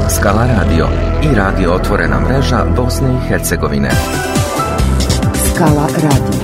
Skala Radio i radio Otvorena mreža Bosne i Hercegovine. Skala Radio.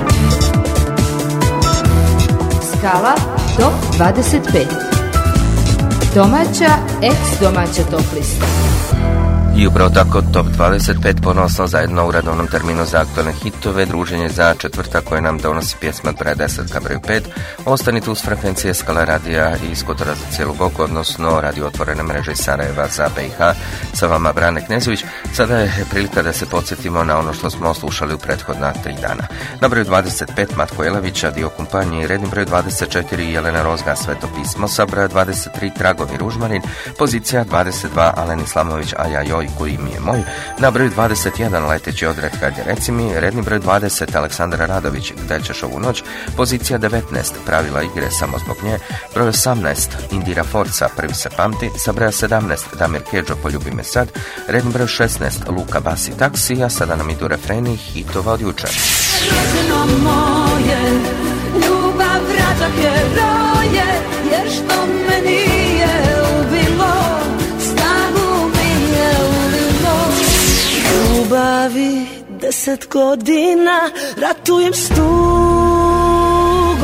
Skala Top 25. Domaća, ex-domaća top lista. I upravo tako Top 25 ponosno zajedno u redovnom terminu za aktualne hitove, druženje za četvrtak koje nam donosi pjesma od broja 10 ka broju 5. Ostanite uz frekvencije Skala Radija i Skutora za cijelu Boku, odnosno radio Otvorene mreže iz Sarajeva za BiH. Sa vama Brane Knezović. Sada je prilika da se podsjetimo na ono što smo slušali u prethodna 3 dana. Na broju 25 Matko Jelavića, Dio Kumpanije, redni broj 24 Jelena Rozga, Sveto pismo, sa broja 23 Tragovi Ružmarin, pozicija 22 Alen Islamović, Aja Joj, koji mi je moj, na broju 21 Leteći odred kad je reci mi, redni broj 20 Aleksandra Radović, Gde ćeš ovu noć, pozicija 19 Pravila igre samo zbog nje, broj 18 Indira Forca, Prvi se pamti, sa broja 17 Damir Kedžo, Poljubi me sad, redni broj 16 Luka Basi Taksi, a sada nam idu refreni hitova od jučer. Rođeno moje, ljubav vraća heroje, jer što me nije ubilo, snagu mi je ulilo. Ljubavi 10 godina, ratujem s tugom,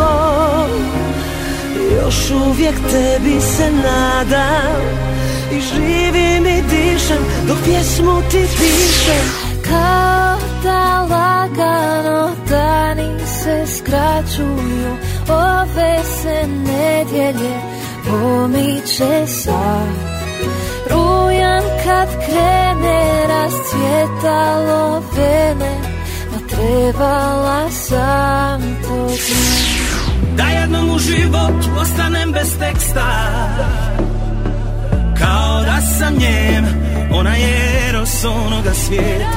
još uvijek tebi se nadam i živim i dišem dok pjesmu ti pišem. Kao da lagano dani se skraćuju, ove se nedjelje pomiče sad. Rujan kad krene rascvjetalo vene, a trebala sam to znati. Da jednom u životu ostanem bez teksta, kao da sam njem, ona je eros onoga svijeta.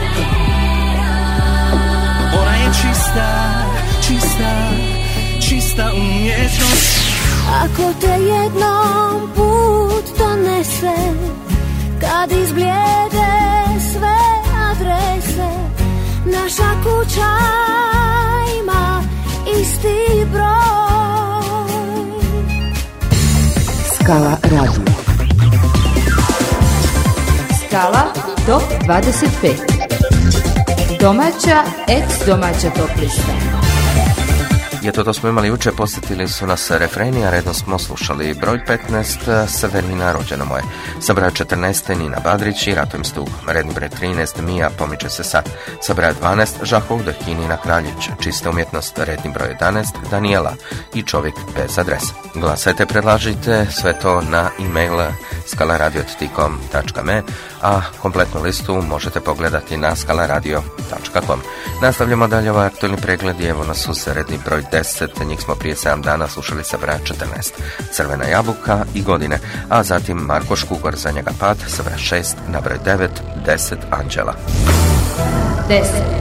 Ona je čista, čista, čista umjetnost. Ako te jednom put donese, kad izblijede sve adrese, naša kuća ima isti broj. Skala Radio. Skala Top 25. Domaća, ex-domaća top lista. I eto, to smo imali juče, posjetili su nas refreni, a redno smo slušali broj 15 Severina, Rođeno moje, sa broja 14 Nina Badrić i Ratujem s tugom, redni broj 13 Mija, Pomiče se sad, sa broja 12 Žahov Dehki, Nina Kraljić, Čista umjetnost, redni broj 11 Daniela i Čovjek bez adrese. Glasajte, predlažite sve to na e-mail skalaradio@me, a kompletnu listu možete pogledati na skalaradio.com. Nastavljamo dalje ovaj aktualni pregled i evo nas uz redni broj 10, njih smo prije 7 dana slušali sa broja 14 Crvena jabuka i Godine, a zatim Marko Škugor, Za njega pad, sa broja 6 na broj 9 10 Anđela. 10.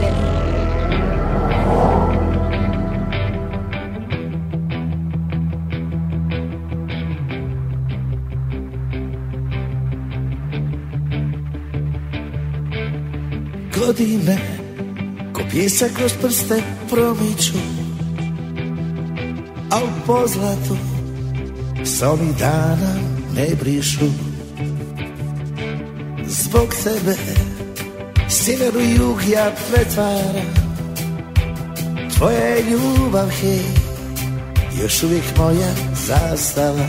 Godine ko pjesak kroz prste promiču, a u pozlatu s ovih dana ne brišu. Zbog tebe sjever u jug ja pretvaram, tvoja je ljubav, hej, još uvijek moja zastava.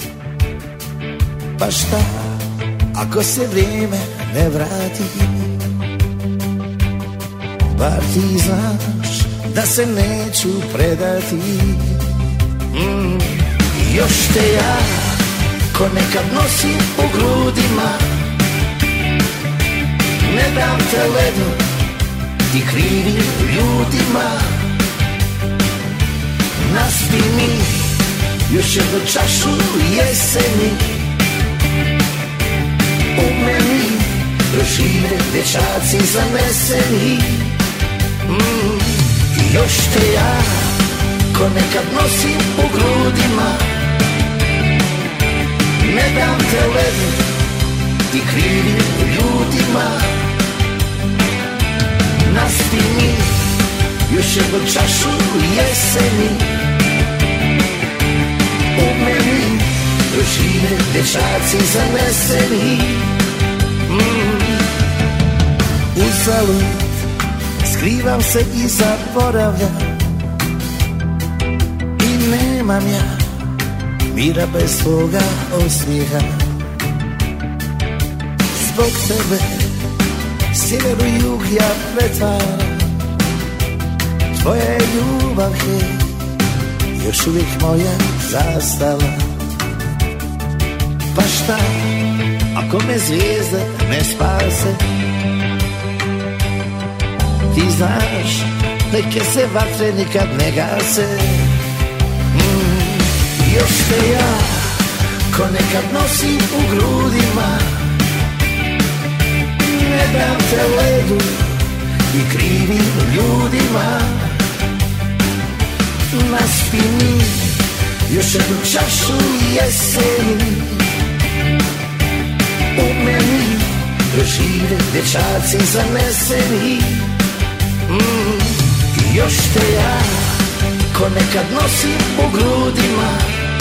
Pa šta ako se vrijeme ne vrati, bar ti znaš da se neću predati. Još te ja ko nekad nosim u grudima, ne dam te ledu i krivim ljudima. Naspi mi još jednu čašu jeseni, u meni prožive dječaci zaneseni. Još te ja ko nekad nosim u grudima, ne dam te ledu i krivim ljudima. Naspi mi još jednu čašu jeseni, u meni prožive dječaci zaneseni. Uzalud, skrivam se i zaboravljam i nemam ja mira bez tvoga osmijeha. Zbog tebe sjever u jug ja pretvaram, tvoja je ljubav, hej, još uvijek moja zastava. Pa šta ako me zvijezde ne spase? Ti znaš, neke se vatre nikad ne gase. Još te ja ko nekad nosim u grudima, ne dam te ledu i krivim ljudima. Naspi mi još jednu čašu jeseni, u meni žive dječaci zaneseni. Još te ja ko nekad nosim u grudima,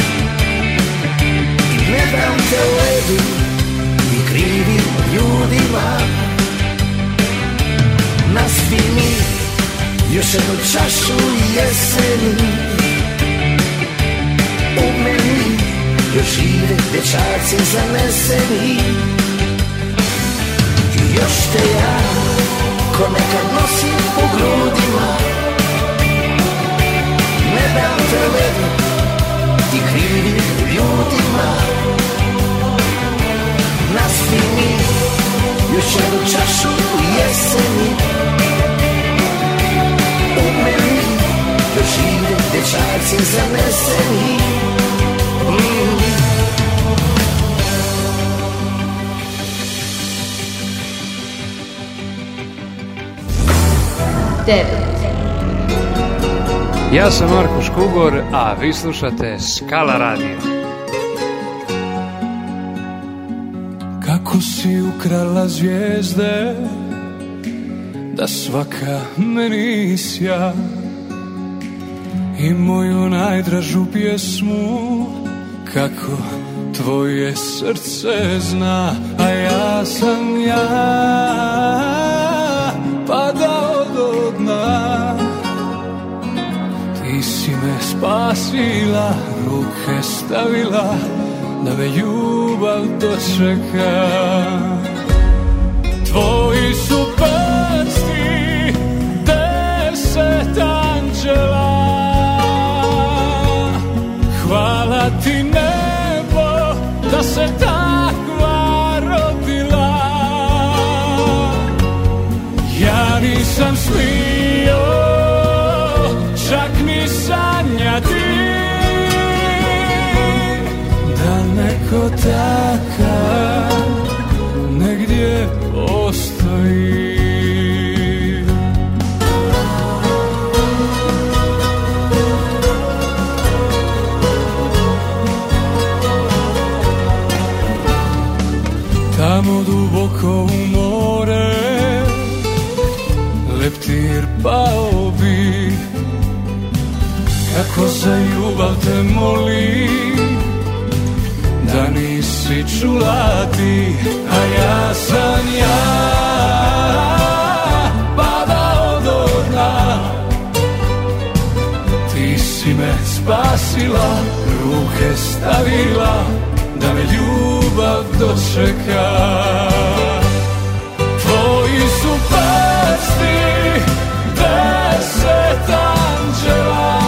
i ne dam te ledu i krivim ljudima. Naspi mi još jednu čašu jeseni, u meni još žive dječaci zaneseni. Još te ja ko nekad nosim u grudima, ne dam te ledu i krivim ljudima. Naspi mi još jednu čašu jeseni, u meni još žive dječaci zaneseni. Ja sam Marko Škugor, a vi slušate Skala radio. Kako si ukrala zvijezde, da svaka meni sja, i moju najdražu pjesmu, kako tvoje srce zna. A ja sam ja, padao do dna, ti si me spasila, ruke stavila, da me ljubav dočeka. Tvoji su prsti 10 anđela, hvala ti nebo da se takva rodila. Ja nisam smio čak ni sanjati da neko takav negdje postoji. Tamo duboko u more leptir pao bi, kako za ljubav te molim, da nisi čula ti. A ja sam ja, padao do dna, ti si me spasila, ruke stavila, da me ljubav dočeka. Tvoji su prsti 10 anđela,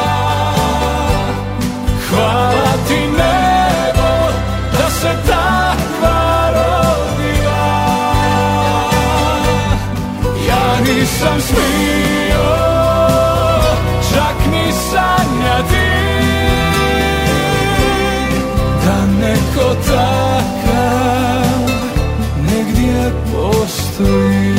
hvala ti nebo da se takva rodila. Ja nisam smio čak ni sanjati da neko takav negdje postoji.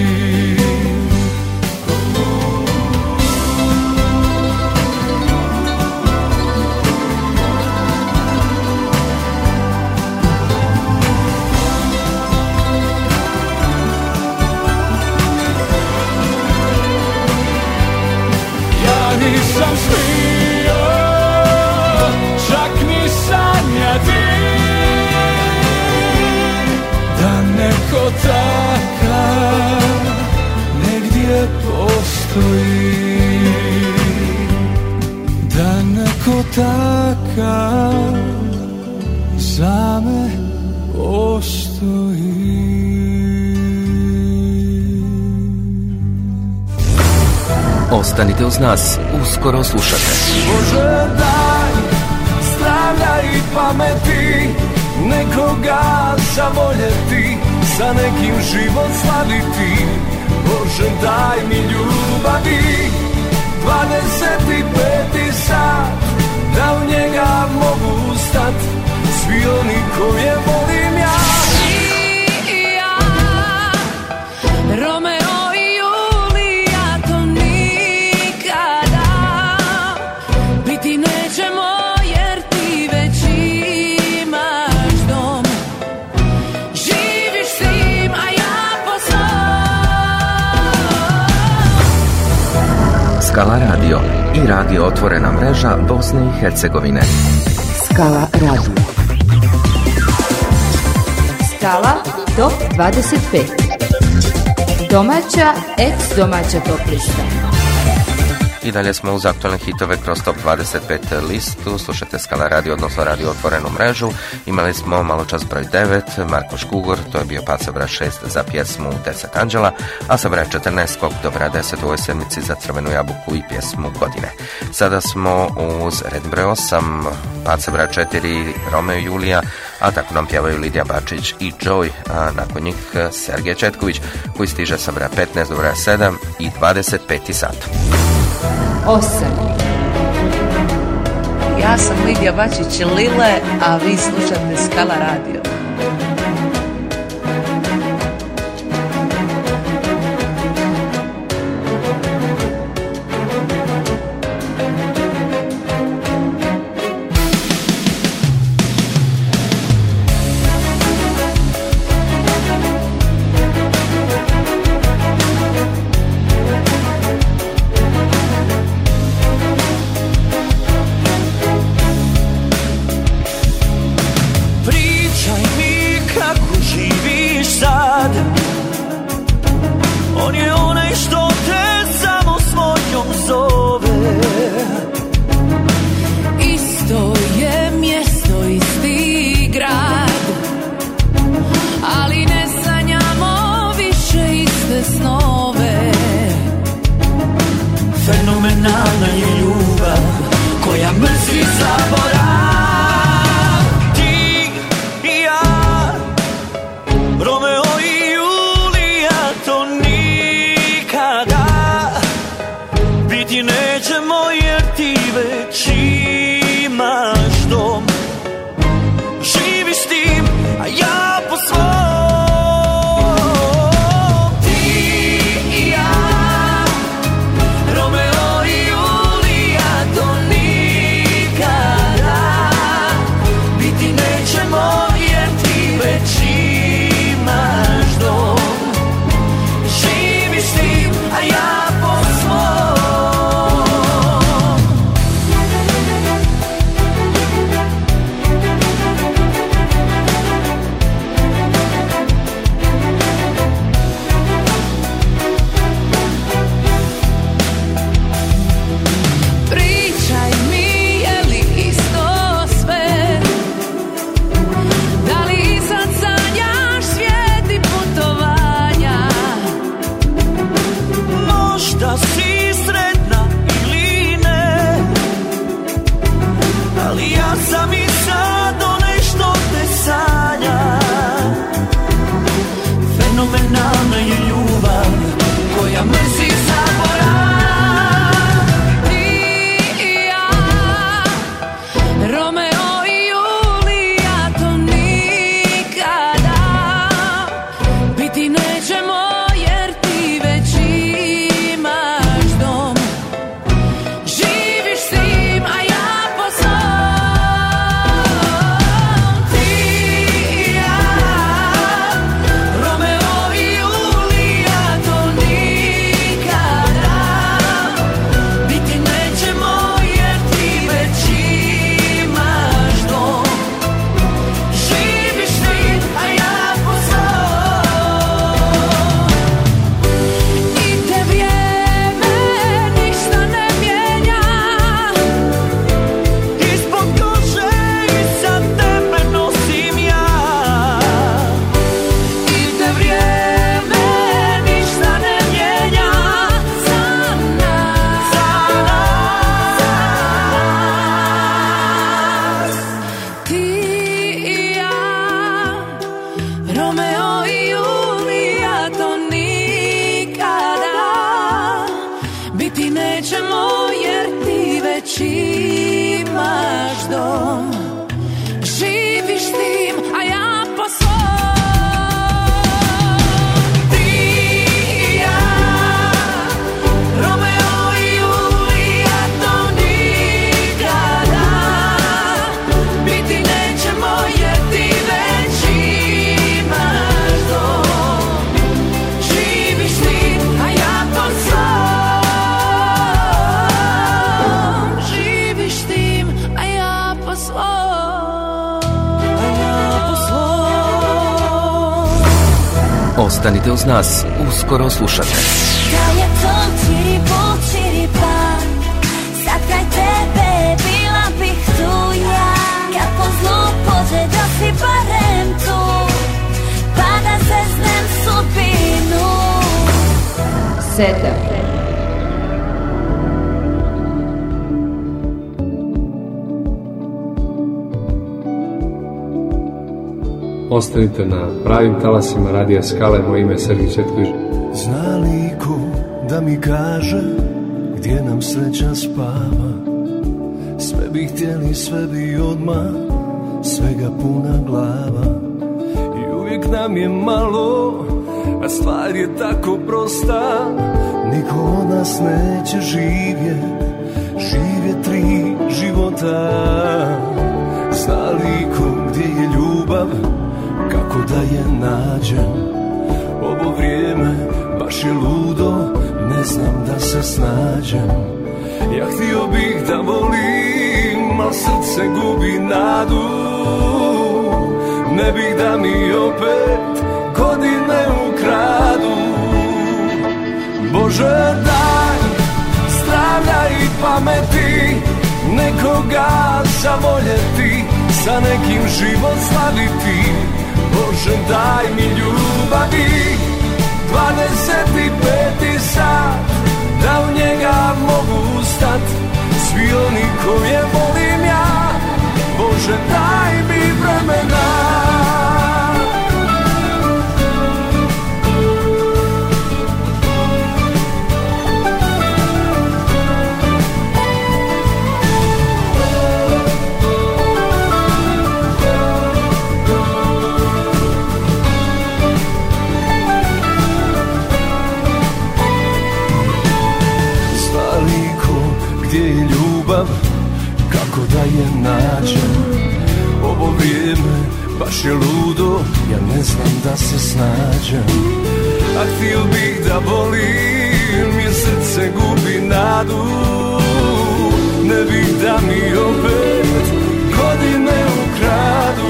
Nisam smio čak ni sanjati da neko takav negdje postoji, da neko takav za me postoji. Ostanite uz nas, uskoro slušate. Bože daj zdravlja i pameti, nekoga zavoljeti, sa nekim život slaviti. Bože daj mi ljubavi, 25. sat, da u njega mogu ustat, svi oni koje volim ja. I ja, Romeo i Julija, to nikada biti nećemo, jer ti već imaš dom. Živiš s njim, a ja po svom. Skala radio i radio Otvorena mreža Bosne i Hercegovine. Skala radio. Skala top 25. Domaća, ex-domaća top lista. I dalje smo uz aktualne hitove kroz top 25 listu. Slušate Skala radio, odnosno radio Otvorenu mrežu. Imali smo malo čas broj 9, Marko Škugor, to je bio pad sa broja 6 za pjesmu 10 anđela, a sa broja 14 skok do broja 10 u ovoj sedmici za Crvenu jabuku i pjesmu godine. Sada smo uz red broj 8, pad sa broja 4 Romeo i Julija, a tako nam pjevaju Lidija Bačić i Joy, a nakon njih Sergej Četković koji stiže sa broja 15 do broja 7 i 25. sat. 8. Ja sam Lidija Bačić Lile, a vi slušate Skala radio. Fenomenalna je ljubav koja mrzi zaborav. Ti i ja, Romeo i Julija, to nikada biti nećemo, jer ti već imaš dom. Živiš s tim, a ja po svom. Nećemo, jer ti već imaš Ostanite uz nas, uskoro slušate. Da je to čiripa, sad kraj tebe bila bih tu ja. Kad po zlu pođe da si barem tu, pa da zeznem sudbinu. 7. Ostanite na pravim talasima radija Skale, moje ime je Sergij Cvetković. Zna li ko da mi kaže gdje nam sreća spava? Sve bi htjeli, sve bi odmah, svega puna glava. I uvijek nam je malo, a stvar je tako prosta. Niko od nas neće živjet 3 života. Zna li ko gdje je ljubav, kako da je nađem? Ovo vrijeme baš je ludo, ne znam da se snađem. Ja htio bih da volim, al srce gubi nadu. Ne bih da mi opet godine ukradu. Bože daj zdravlja i pameti, nekoga zavoljeti, sa nekim život slaviti. Bože daj mi ljubavi, 25. sat, da u njega mogu stat. Svi oni koje volim ja, Bože daj mi vremena. Gdje je ljubav, kako da je nađem? Ovo vrijeme baš je ludo, ja ne znam da se snađem. A htio bih da volim, jer srce gubi nadu. Ne bih da mi opet godine ukradu.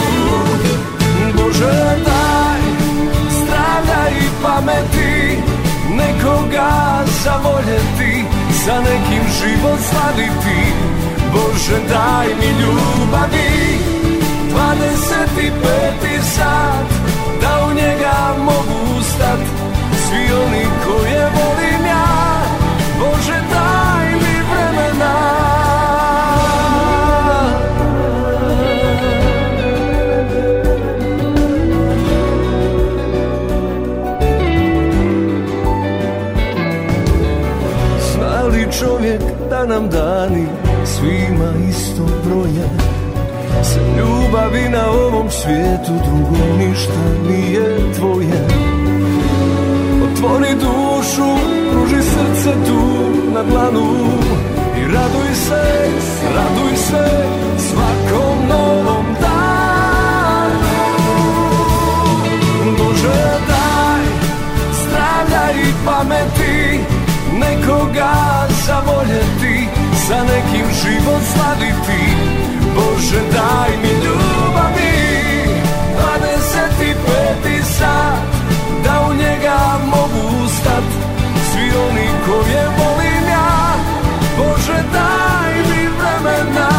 Bože daj zdravlja i pameti, nekoga zavoljeti, sa nekim život slaviti. Bože daj mi ljubavi, 25. sat, da u njega mogu stat. Svi oni koje volim ja, Bože daj mi vremena. Čovjek da nam dani svima isto broje, sem ljubavi na ovom svijetu drugo ništa nije tvoje. Otvori dušu, pruži srce tu na dlanu i raduj se svakom novom danu. Bože daj zdravlja i pameti, nekoga zavoljeti, sa nekim život slaviti. Bože daj mi ljubavi, 25. sat, da u njega mogu stat. Svi oni koje volim ja, Bože daj mi vremena.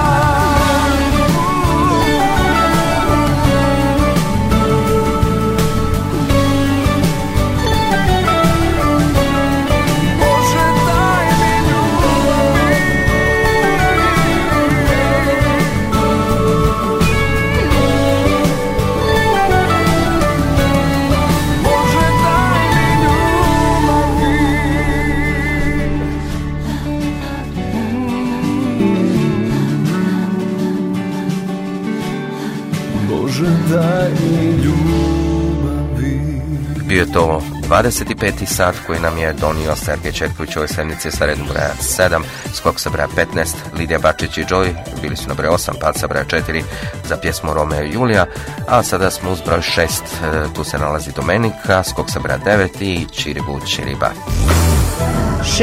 Bio je to 25. sat koji nam je donio Sergej Cvetković u ovoj sedmici sa redom broja 7, skok sa broja 15, Lidija Bačić i Joy bili su na broju 8, pad sa broja 4 za pjesmu Romeo i Julija, a sada smo uz broj 6, tu se nalazi Domenika, skok sa broja 9 i Čiribu Čiriba. 6.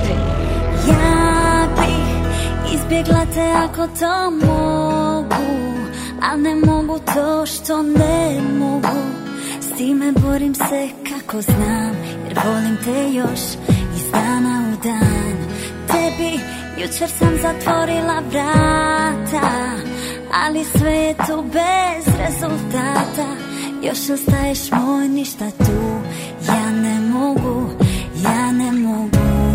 Ja bih izbjegla te ako to mogu, al ne mogu to što ne mogu. time borim se kako znam, jer volim te još iz dana u dan. Tebi jučer sam zatvorila vrata, ali sve je tu bez rezultata. Još ostaješ moj, ništa tu, ja ne mogu, ja ne mogu.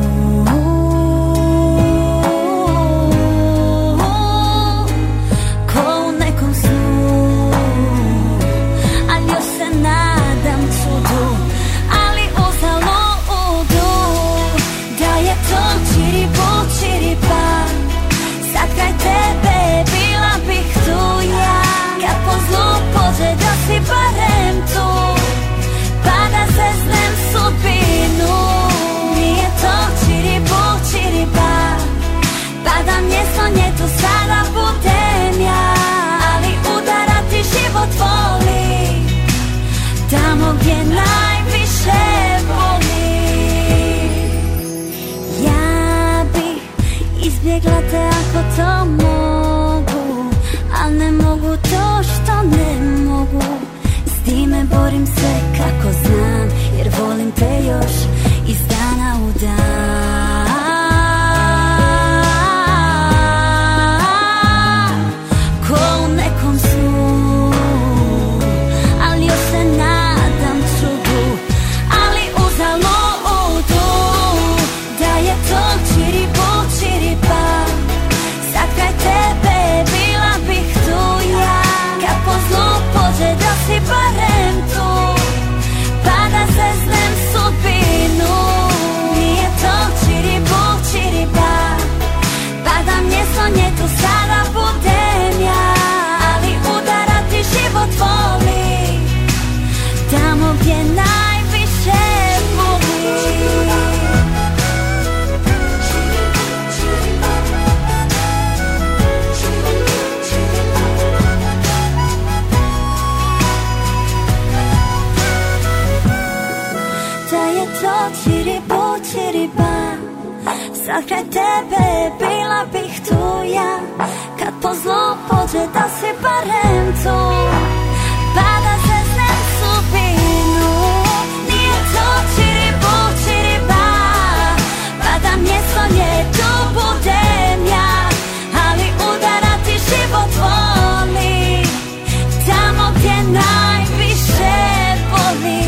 Ko u nekom snu, ali još se nadam čudu, ali uzaludu. Da je to čiribu čiripa, sad kraj tebe bila bih tu ja. Kad po zlu pođe da si barem tu, pa da zeznem sudbinu. Nije to čiribu čiripa, pa da mjesto nje tu sada budem ja. Ali udarati život voli, tamo gdje najviše boli. Ja bi izbjegla te ako to mogu, al ne mogu to što ne mogu. S time borim se kako znam, jer volim te još iz dana u dan. Ko u nekom snu, ali još se nadam čudu, ali uzaludu. Da je to čiribu čiripa, sad kraj tebe bila bih tu ja. Kad po zlu pođe da si barem tu, pa da zeznem sudbinu. Nije to čiribu čiripa, pa da mjesto nje tu sada budem ja. Ali udarati život voli, tamo gdje najviše boli. Da je to čiribu čiriba, sad kraj tebe bila bih tu ja. Kad po zlu pođe da si barem tu, pa da zeznem sudbinu. Nije to čiribu čiriba, pa da mjesto nje tu budem ja. Ali udarati život voli, tamo gdje najviše boli.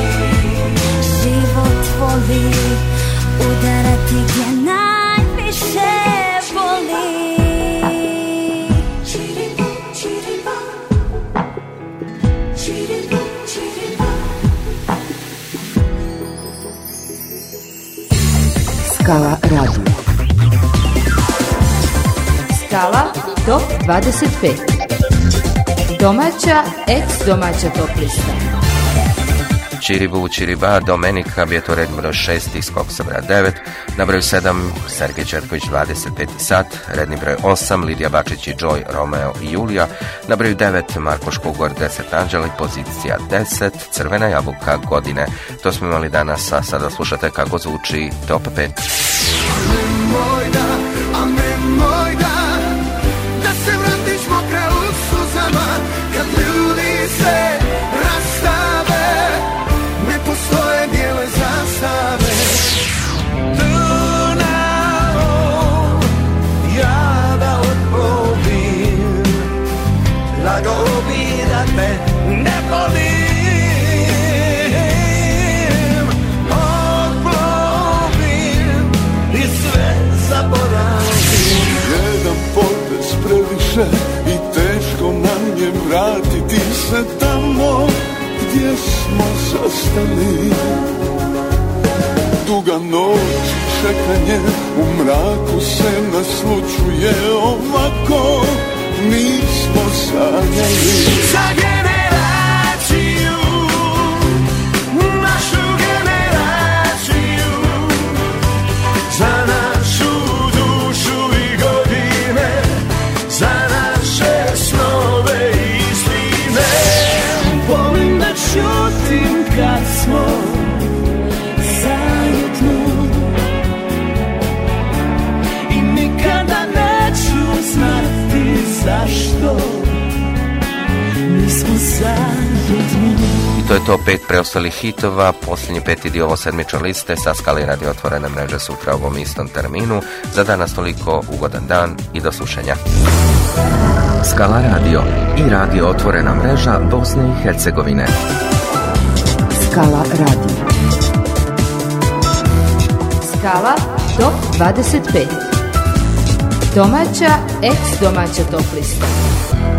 Život voli, udarati gdje najviše boli. Čiribu, čiriba, čiribu, čiriba. Skala radio. Skala top 25. Domaća, ex-domaća top lista. Čiribu Čiriba, Domenika bi je to red broj 6, skok sa broja 9, na broju 7 Sergej Četković 25. sat, redni broj 8 Lidija Bačić i Joy, Romeo i Julija, na broju 9 Marko Škugor 10 Anđeli, pozicija 10, Crvena jabuka godine. To smo imali danas, a sada slušate kako zvuči top 5. Nemoj da se vratiš mokra u suzama, kad ljudi se rastave, ne postoje bijele zastave. Tu na ovom ja da odpovim, lago bi da te ne volim. Odpovim i sve zaboravim. Jedan potez previše i teško nam je vratiti se tamo gdje smo zastali. Duga noć i čekanje, u mraku se naslučuje ovako, nismo sanjali. Za generaciju, našu generaciju, za našu dušu i godine, za naše snove i istine. Volim da čutim kad smo zajedno i nikada neću znati zašto nismo zajedno. To je to 5 preostalih hitova, posljednji 5. dio ovo sedmične liste sa Skala Radio otvorene mreže sutra u ovom istom terminu. Za danas toliko, ugodan dan i do slušanja. Skala Radio i radio otvorena mreža Bosne i Hercegovine. Skala Radio. Skala Top 25. Domaća, ex-domaća top lista.